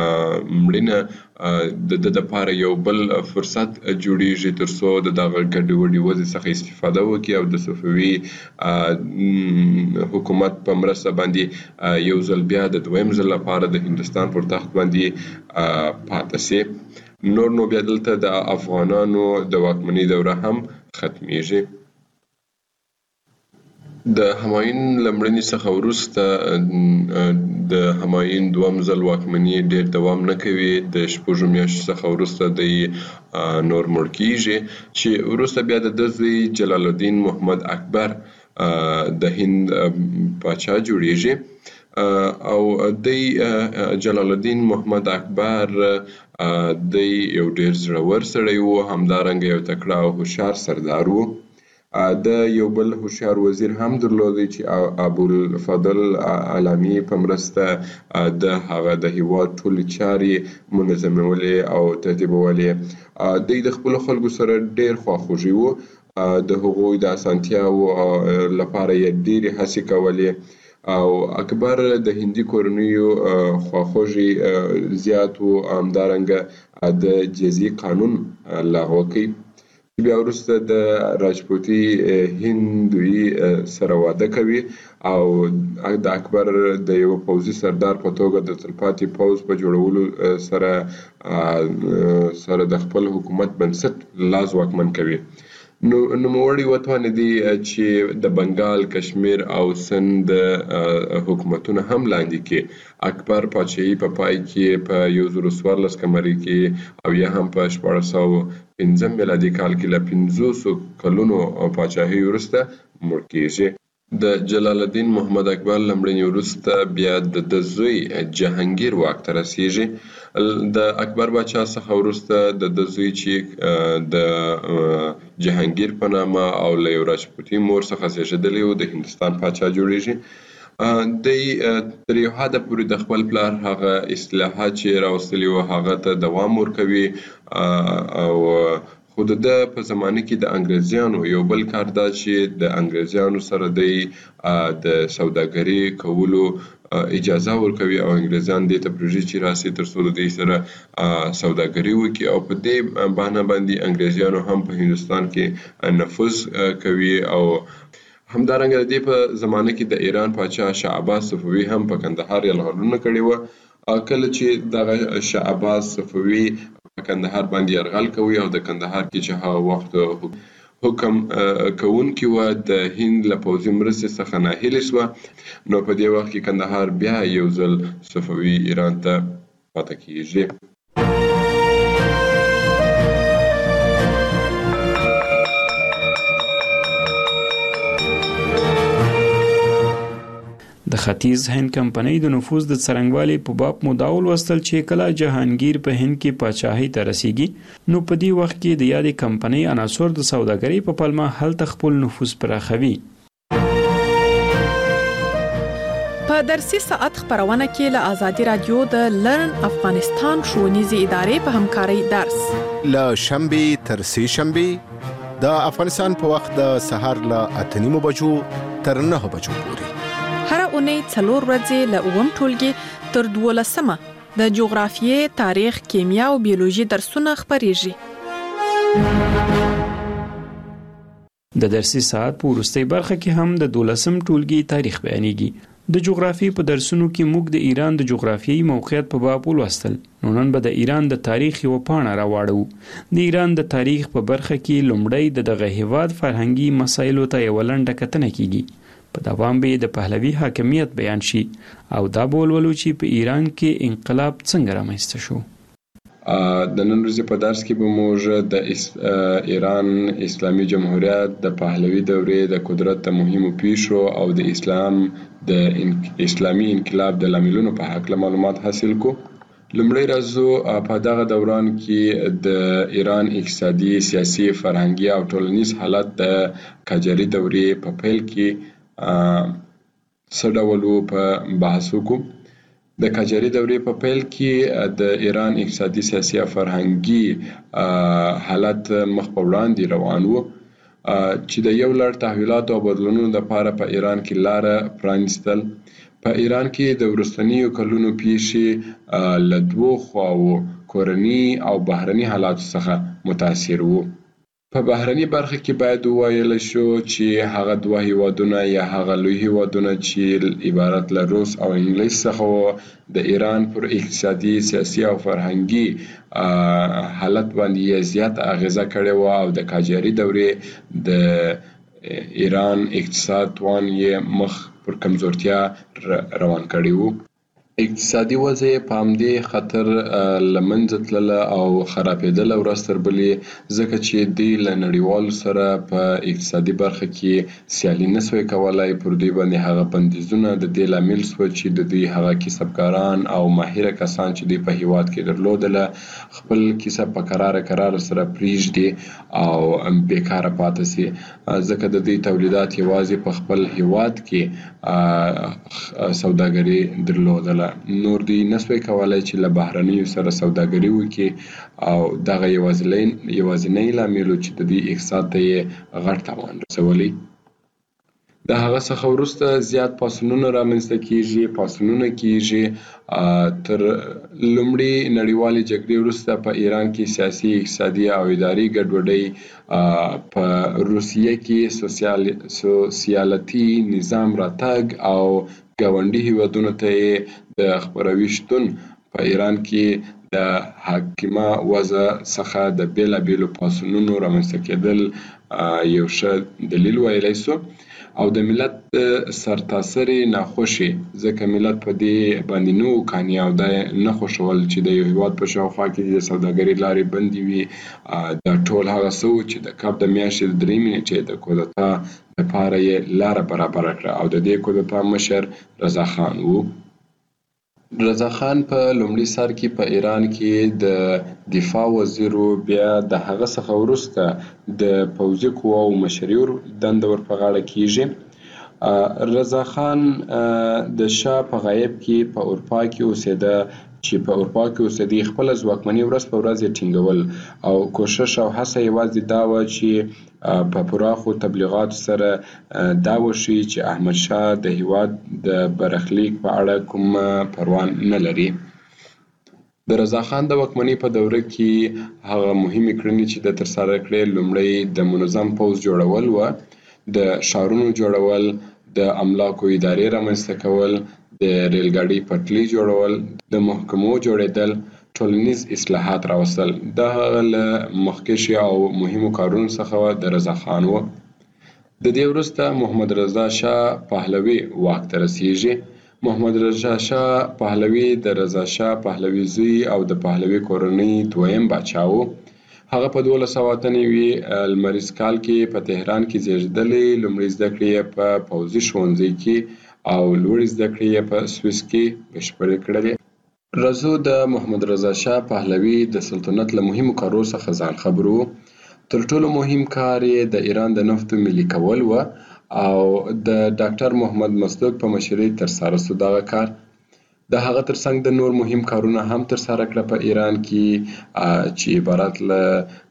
مړینه د ده دپاره یو بل فرصت جوړیږي تر څو د دغه ګډوډې وضع څخه استفاده وکړي او د صفوي حکومت په مرسته باندې یو ځل بیا د دویم ځل لپاره د هندوستان پر تخت باندې پاتې سي. نو بیا دلته د افغانانو د واکمنۍ دوره هم ختمیږي. د همایون لمړني څخه وروسته د همایون دوم ځل واکمني ډیر دوام نه کوي. د شپږو میاشتو څخه وروسته د نور مړ کیږي چې وروسته بیا د زوی جلال الدین محمد اکبر د هند پاچا جوړیږي او د جلال الدین محمد اکبر د یو ډیر زړور سړی وو، همدارنګه یو تکړه او هوښیار سردار وو. د یو بل هوښیار وزیر هم درلودی چې ابوالفضل علامي په مرسته د هغه د هیواد ټولې چارې منظمولې او ترتیبولې. د خپل خلکو سره ډیر خواخوږي وو، د هغوی د اسانتیاو لپاره یې ډیرې هڅې کولې او اکبر د هندي کورنیو خواخوږي زیات وو. همدارنګه د جزیه قانون لغوه کړ. بیا وروسته د راجپوتي هندوی سره واده کوي او د اکبر د یو پوځي سردار په توګه د تلپاتې پوځ په جوړولو سره د خپل حکومت بنسټ لاس واکمن کوي. نوموړي وتوانېدی چې د بنګال، کشمیر او سند حکومتونه هم لاندې کړي. اکبر پاچاهي په پای کې په 1014 قمري کې او یا هم په 1405 میلادي کال کې له 500 کلونو پاچاهي وروسته مړ کیږي. د جلال الدین محمد اکبر لمړني وروسته بیا د زوی جهانگیر واک ته رسیږي. د اکبر باچا څخه وروسته د زوی چې د جهانگیر په نامه او له یو راجپوتي مور څخه زیږیدلی و د هندوستان پاچا جوړیږي. تر یو حده پورې د خپل پلار هغه اصلاحات چې راوستلي وو هغه ته دوام ورکوي او خو د په زمانه کې د انګریزانو یو بل کار دا چې د انګریزانو سره د سوداګري کولو اجازه ورکوي او انګریزان دې ته پروژې چې راسي تر څو د دې سره سوداګري وکړي او په دې بهانه باندې انګریزانو هم په هندوستان کې نفوذ کوي. او همدارنګه د دې په زمانه کې د ایران پاچا شاه عباس صفوي هم په کندهار یرغلونه کړي وو. کله چې دغه شاه عباس صفوي په کندهار باندې یرغل کوي او د کندهار کې چې هغه وخت حکم کوونکی و د هند له پوځي مرستې څخه ناهیلې شوه، نو په دې وخت کې کندهار بیا یو ځل صفوي ایران ته پاتې کیږي. د ختیځ هند کمپنۍ د نفوذ د څرنګوالي په باب مو دا ولوستل چې کله جهانگیر په هند کې پاچاهۍ ته رسیږي نو په دې وخت کې د یادې کمپنۍ عناصر د سوداګرۍ په پلمه هلته خپل نفوذ پراخوي. په درسي ساعت خبرونه کې له آزادي رادیو د لرن افغانستان ښوونیزې ادارې په همکارۍ درس له شنبې تر سه شنبې د افغانستان په وخت د سهار له 8:30 بجو تر 9 بجو پورې هر اونۍ 4 ورځې له اووم ټولګي تر 12مه د جغرافیې، تاریخ، کیمیا او بیولوژي درسونه خبريږي. د درسي ساعت په وروستۍ برخه کې هم د 12م ټولګي تاریخ بیانېږي. د جغرافیې په درسونو کې موږ د ایران د جغرافیایي موقعیت په باب ولوستل. نن به د ایران د تاریخ یو پاڼه راوړو. د ایران د تاریخ په برخه کې لومړی دغه هیواد فرهنګي مسایلو ته یو لنډه کتنه کیږي. په دوام به د پهلوي حاکمیت بیان شي او دا بولولو چې په ایران کې انقلاب څنګه رامنځته شو. د نن ورځې په درس کې به موږ د ایران اسلامي جمهوریت د پهلوي دورې د قدرت د مهمو پیښو او د اسلامي انقلاب د لاملونو په اړه معلومات حاصل کو. لومړی راځو په دغه دوران کې د ایران اقتصادي، سیاسي، فرهنګي او ټولنیز حالت د قاجاري دورې په پیل کې څه ډول په بحث وکړو. د قاجاري دورې په پیل کې د ایران اقتصادي، سیاسي او فرهنګي حالت مخ په وړاندې روان و چې د یو لړ تحولاتو او بدلونونو لپاره په ایران کې لاره پرانیستل. په ایران کې د وروستنیو کلونو پیښې له دوو خواو کورني او بهرني حالاتو څخه متاثر وو. په بهرني برخه کې باید وویل شو چې هغه دوه هیوادونه یا هغه لوی هیوادونه چې عبارت له روس او انګلیس څخه د ایران پر اقتصادي، سیاسي او فرهنګي حالت باندې زیات اغیزه کړې و او د قاجاري دورې د ایران اقتصاد توان یې مخ پر کمزورتیا روان کړی وو. اقتصادي وضع په همدې خطر لمنځه تلله او خرابېدله ورځ تر بلې، ځکه چې دوی له نړیوالو سره په اقتصادي برخه کې سیالي نسوی کولای. پر دوی باندې هغه بندیزونه د دې لامل سوه چې د دوی هغه کسبګاران او ماهره کسان چې دوی په هیواد کې درلودله خپل کسب په قراره سره پریږدي او بیکاره پاتې سي، ځکه د دوی تولیدات یوازې په خپل هیواد کې سوداګري درلودله. نور دوی نسوی کولای چې له بهرنیو سره سوداګري وکړي او دغه یوازینی لامل چې د دوی اقتصاد ته یې غټ تاوان رسولی. د هغه څخه وروسته زیات پاڅونونه رامنځته کیږي. پاڅونونه کیږي تر لومړۍ نړیوالې جګړې وروسته په ایران کې سیاسي، اقتصادي او اداري ګډوډۍ، په روسیه کې سوسیالتي نظام راتګ او ګاونډي هیوادونو ته د خپروي شتون په ایران کې د حاکمه وضع څخه د بیلابیلو پاڅونونو رامنځته کېدل یو ښه دلیل ویلی سو، او د ملت سرتاسري ناخوشي، ځکه ملت په دې باندې نو کاني او د نه خوشول چې د یو هیواد په شاوخوا کې د سوداګري لارې بندې وي. دا ټول هغه څه و چې د کب د میاشتې د 3 نیټې د کودتا لپاره یې لاره برابره کړه، او د دې کودتا مشر رضا خان و. رضا خان په لومړي سر کې په ایران کې د دفاع وزیر و، بیا د هغه څخه وروسته د پوځي قواو مشري دنده ور په غاړه کیږي. رضا خان د شاه په غایب کې په اروپا کې اوسېده، چې په اروپا کې اوسېدی خپل ځواکمني ورځ په ورځ یې ټینګول، او کوشش او هڅه یوازې دا و چې په پراخو تبلیغاتو سره دا وشي چې احمد شاه د هیواد د برخلیک په اړه کوم پروا نه لري. د رضا خان د واکمنۍ په دوره کې هغه مهمې کړنې چې د ترسره کړې، لومړی د منظم پوځ جوړول و، د ښارونو جوړول، د املاکو ادارې رامنځته کول، د ریلګاډۍ پټلۍ جوړول، د محکمو جوړېدل، ټولنیز اصلاحات راوستل. دا له مخکښ او مهمو کارونو څخه د رضا خان و. د دې وروسته محمد رضا شاه پهلوي واک ته رسیږي. محمد رضا شاه پهلوي د رضا شاه پهلوي زوی او د پهلوي کورنۍ دویم باچا و. هغه په 1298 لمریز کال کې په تهران کې زیږېدلی. لومړۍ زده کړې یې په پوځي ښوونځي کې او لوړې زده کړې یې په سویس کې بشپړې کړلې. رضا د محمد رضا شاه پهلوي د سلطنت له مهمو کارونو څخه ځان خبر و. تر ټولو مهم کار یې د ایران د نفتو ملي کول و، او د ډاکټر محمد مصدوق په مشرۍ ترسره سو دغه کار. د هغه ترڅنګ د نور مهم کارونه هم ترسره کړه په ایران کې، چې عبارت له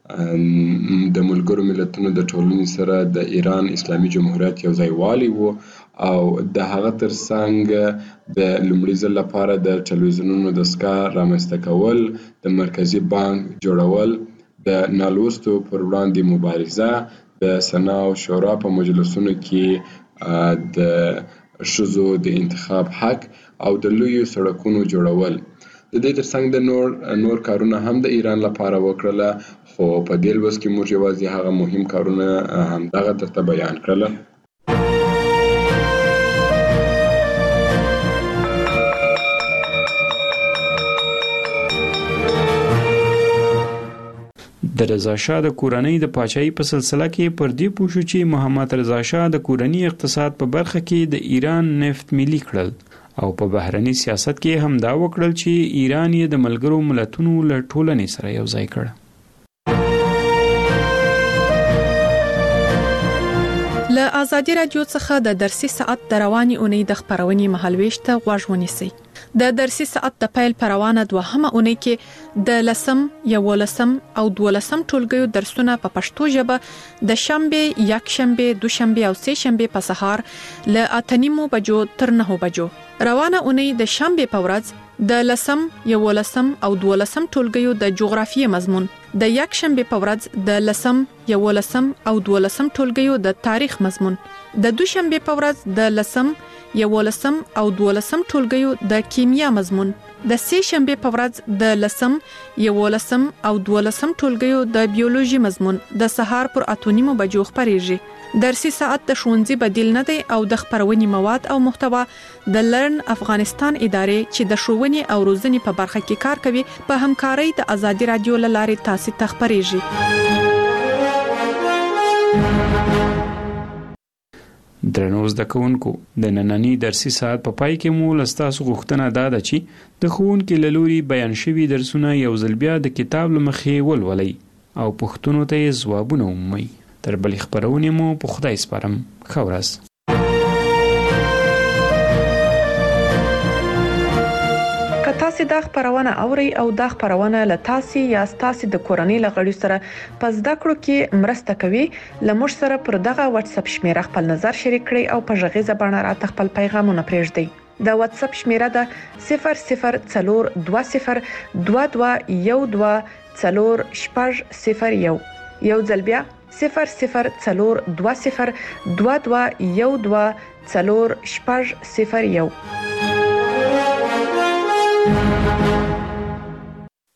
د ملګرو ملتونو د ټولنې سره د ایران اسلامي جمهوریت یو ځای والی و، او د هغه ترڅنګ د لومړي ځل لپاره د ټلویزیونونو دستګاه رامنځته کول، د مرکزي بانک جوړول، د نالوستو پر وړاندې مبارزه، د سنا او شورا په مجلسونو کې د ښځو د انتخاب حق او د لویو سړکونو جوړول. د دې ترڅنګ د نور کارونه هم د ایران لپاره وکړله، خو په دې لوست کې موږ یوازې هغه مهم کارونه همدغه درته بیان کړله. د رضا شاه د کورنۍ د پاچاهۍ په سلسله کې پر دې پوه شو چې محمد رضا شاه د کورنۍ اقتصاد په برخه کې د ایران نفت ملي کړل، او په بهرني سیاست کې هم دا وکړل چې ایران یې د ملګرو ملتونو له ټولنې سره یو ځای کړ. له آزادي رادیو څخه د درسي ساعت د رواني اونۍ د خبرونې مهالويش ته غوږ ونیسئ. د درسي ساعت د پیل پر روانه دوهمه اونۍ کې د 10 11 او 12 ټولګیو درسونه په پښتو ژبه د شنبه، یکشنبه، دوشنبه او سه شنبه په سهار له 8:30 بجو تر 9 بجو. روانه اونۍ د شنبه په ورځ د 10 11 او 12 ټولګیو د جغرافیې مضمون، د یکشنبه په ورځ د 10 11 او 12 ټولګیو د تاریخ مضمون، د دوشنبه په ورځ د 10 11 او 12 ټولګیو د کیمیا مضمون، د سې شنبه په ورځ د 10 11 او 12 ټولګیو د بیولوژي مضمون د سهار پر 8:30 بجو خبريږي درسي ساعت د ښوونځي بدیل نه دی او د خبرونې مواد او محتوا د لرن افغانستان ادارې چې د ښوونې او روزنې په برخه کې کار کوي په همکارۍ د ازادي رادیو لارې تاسو ته خبريږي درنو زده کوونکو د نننی درسي ساعت په پای کې مو لستاسو غوښتنه ده چې د ښوونکي له لوري بیان شوی درسونه یو ځل بیا د کتاب لمخې ولولئ او پوښتنو ته یې ځوابونه ومومئ. تر بلې خبرونې مو په خدای سپارم. ښه ورځ. تاسو د خبرونه اوري او د خبرونه له تاسو یا تاسو د کورنۍ لغړی سره پس د کړو کې مرسته کوي لمر سره پر دغه واتس اپ شمیره خپل نظر شریک کړئ او په ژغې زبانه را خپل پیغامونه پرېږدئ. د واتس اپ شمیره ده 004222124001 یو ځل بیا 004222124001